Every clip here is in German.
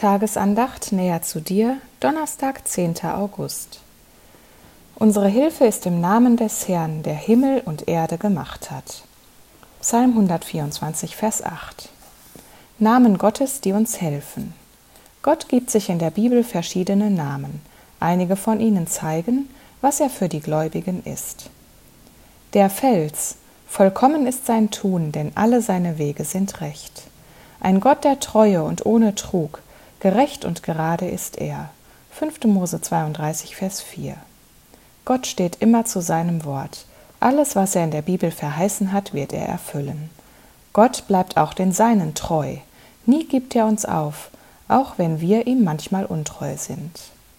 Tagesandacht näher zu dir, Donnerstag, 10. August. Unsere Hilfe ist im Namen des Herrn, der Himmel und Erde gemacht hat. Psalm 124, Vers 8. Namen Gottes, die uns helfen. Gott gibt sich in der Bibel verschiedene Namen. Einige von ihnen zeigen, was er für die Gläubigen ist. Der Fels, vollkommen ist sein Tun, denn alle seine Wege sind recht. Ein Gott der Treue und ohne Trug, gerecht und gerade ist er. 5. Mose 32, Vers 4. Gott steht immer zu seinem Wort. Alles, was er in der Bibel verheißen hat, wird er erfüllen. Gott bleibt auch den Seinen treu. Nie gibt er uns auf, auch wenn wir ihm manchmal untreu sind.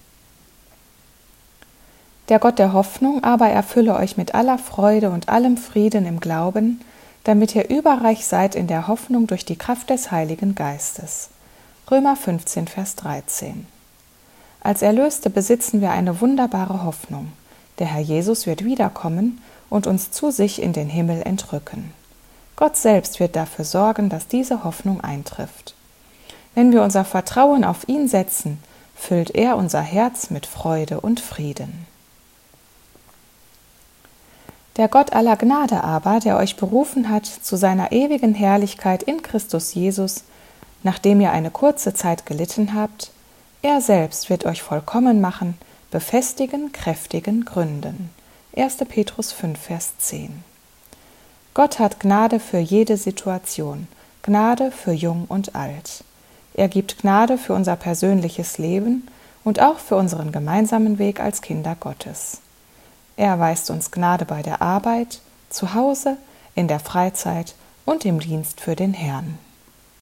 Der Gott der Hoffnung aber erfülle euch mit aller Freude und allem Frieden im Glauben, damit ihr überreich seid in der Hoffnung durch die Kraft des Heiligen Geistes. Römer 15, Vers 13. Als Erlöste besitzen wir eine wunderbare Hoffnung. Der Herr Jesus wird wiederkommen und uns zu sich in den Himmel entrücken. Gott selbst wird dafür sorgen, dass diese Hoffnung eintrifft. Wenn wir unser Vertrauen auf ihn setzen, füllt er unser Herz mit Freude und Frieden. Der Gott aller Gnade aber, der euch berufen hat zu seiner ewigen Herrlichkeit in Christus Jesus, nachdem ihr eine kurze Zeit gelitten habt, er selbst wird euch vollkommen machen, befestigen, kräftigen, gründen. 1. Petrus 5, Vers 10. Gott hat Gnade für jede Situation, Gnade für Jung und Alt. Er gibt Gnade für unser persönliches Leben und auch für unseren gemeinsamen Weg als Kinder Gottes. Er erweist uns Gnade bei der Arbeit, zu Hause, in der Freizeit und im Dienst für den Herrn.